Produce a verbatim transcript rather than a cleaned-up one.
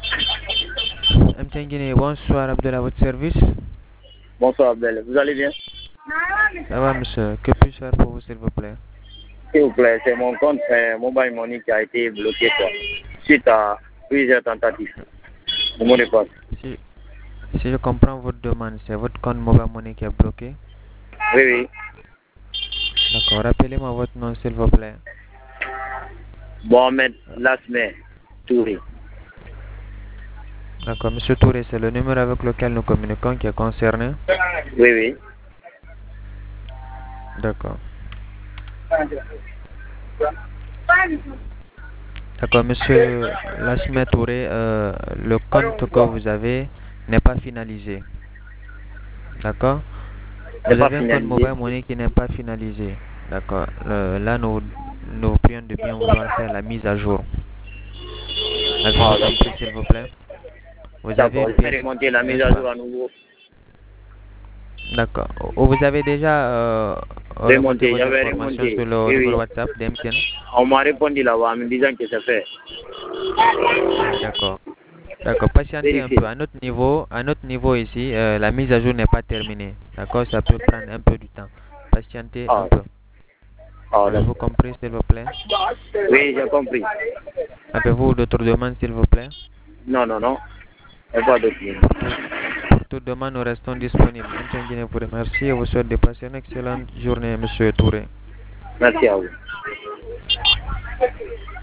M T N Guinée, bonsoir Abdel, à votre service. Bonsoir Abdel, vous allez bien? Ça va monsieur, que puis-je faire pour vous s'il vous plaît? S'il vous plaît, c'est mon compte euh, Mobile Money qui a été bloqué quoi, suite à plusieurs tentatives. Le mot de passe. Si, si je comprends votre demande, c'est votre compte Mobile Money qui est bloqué? Oui, oui. D'accord, rappelez-moi votre nom s'il vous plaît. Mohamed Lasme Touré. D'accord, monsieur Touré, c'est le numéro avec lequel nous communiquons qui est concerné? Oui, oui. D'accord. D'accord, monsieur Lasme Touré, euh, le compte que vous avez n'est pas finalisé. D'accord? C'est Vous pas avez un compte finalisé. Mobile Money qui n'est pas finalisé. D'accord. Euh, là, nous, nous vous prions de bien vouloir faire la mise à jour. Ah, Avez-vous compris, s'il vous plaît? Vous avez d'accord, une je vais pièce, remonter la mise n'est-ce à pas? jour à nouveau. D'accord. Ou vous avez déjà euh, remonté Remonter, vos j'avais informations remonté. sur le Oui, numéro oui. WhatsApp d'M T N? On m'a répondu là-bas en me disant que c'est fait. D'accord. D'accord. Patientez un peu. Vérifiez. À notre niveau, à notre niveau ici, euh, la mise à jour n'est pas terminée. D'accord? Ça peut prendre un peu du temps. Patientez un Ah, peu. ah Avez-vous d'accord. compris, s'il vous plaît? Oui, j'ai compris. Avez-vous d'autres demandes, s'il vous plaît? Non, non, non. Il n'y a pas de Pour tout, pour toute demande, nous restons disponibles. M T N Guinée vous remercie et vous souhaite de passer une excellente journée, monsieur Touré. Merci à vous.